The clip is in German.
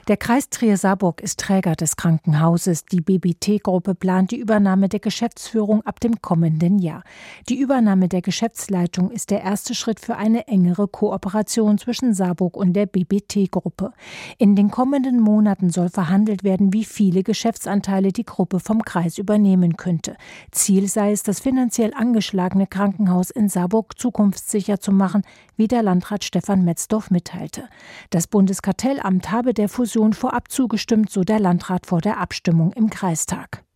Der Kreis Trier-Saarburg ist Träger des Krankenhauses. Die BBT-Gruppe plant die Übernahme der Geschäftsführung ab dem kommenden Jahr. Die Übernahme der Geschäftsleitung ist der erste Schritt für eine engere Kooperation zwischen Saarburg und der BBT-Gruppe. In den kommenden Monaten soll verhandelt werden, wie viele Geschäftsanteile die Gruppe vom Kreis übernehmen könnte. Ziel sei es, das finanziell angeschlagene Krankenhaus in Saarburg zukunftssicher zu machen, wie der Landrat Stefan Metzdorf mitteilte. Das Bundeskartellamt habe der Fusion vorab zugestimmt, so der Landrat vor der Abstimmung im Kreistag.